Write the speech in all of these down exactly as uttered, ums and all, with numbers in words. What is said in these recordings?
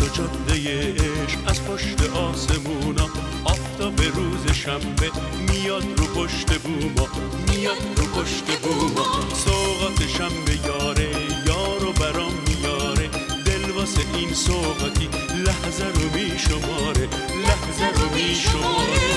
جاده عشق از پشت آسمونا، آفتاب روز شنبه میاد رو پشت بوما، میاد رو پشت بوما. سوغات شنبه یاره یارو برام میاره، دل واسه این سوغاتی لحظه رو میشماره، لحظه رو میشماره.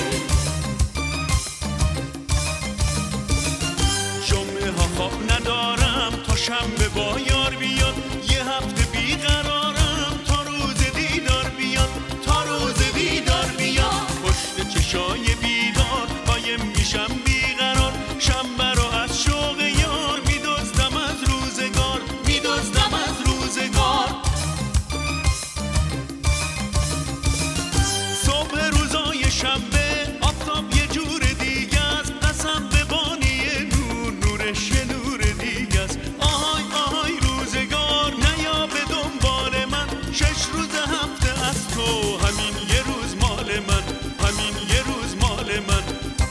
جمعه ها خواب ندارم تا شنبه با یار بیاد، یه هفته بیقرارم تا روز دیدار بیاد، تا روز دیدار بیاد. پشت چشای بیدار قایم میشم بیقرار، شنبه رو از شوق یار میدزدم از روزگار، میدزدم از روزگار. صبح روزای شنبه آفتاب یه جور دیگه است، قسم به بانی نور نورش یه نور دیگه است. آهای آهای روزگار نیا به دنبال من، شش روز هفته از تو همین یه روز مال من، همین یه روز مال من.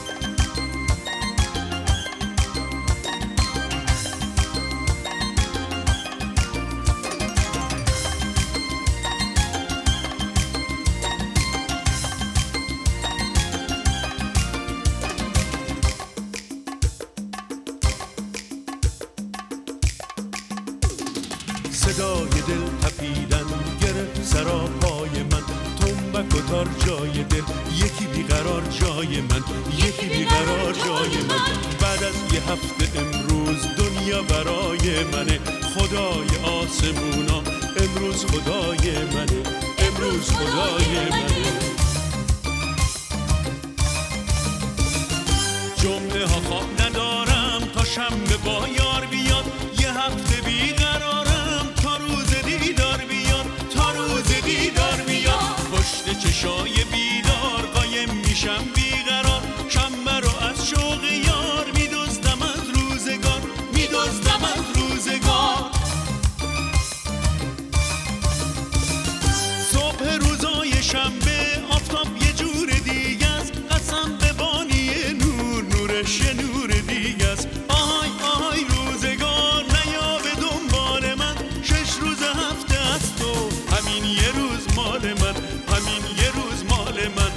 صدای دل تپیدن گرفت سراپای من، تنبک و تار جای دل، یکی بیقرار جای من، یکی بیقرار جای من. بعد از یه هفته امروز دنیا برای منه، خدای آسمونا امروز خدای منه، امروز خدای منه. جمعه ها خواب ندارم تا شنبه با یار بیاد، یه هفته بیقرارم تا روز دیدار بیاد، تا روز دیدار بیاد. پشت چشای بیدار قایم میشم بیقرار، شنبه رو از شوق یار میدزدم از روزگار، میدزدم از روزگار. صبح روزای شنبه آفتاب یه جور دیگه است، قسم به بانی نور نورش یه نور دیگه است. آهای آهای روزگار نیا به دنبال من، شش روز هفته از تو همین یه روز مال من، همین یه روز مال من.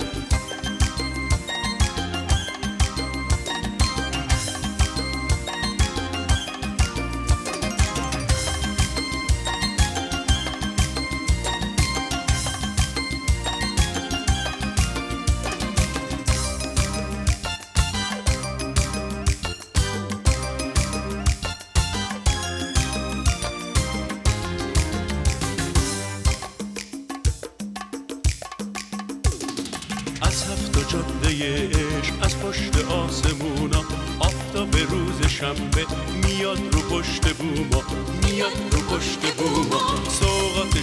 از هفت جاده عشق از پشت آسمونا، آفتاب روز شنبه میاد رو پشت بوما، میاد رو پشت بوما. سوغات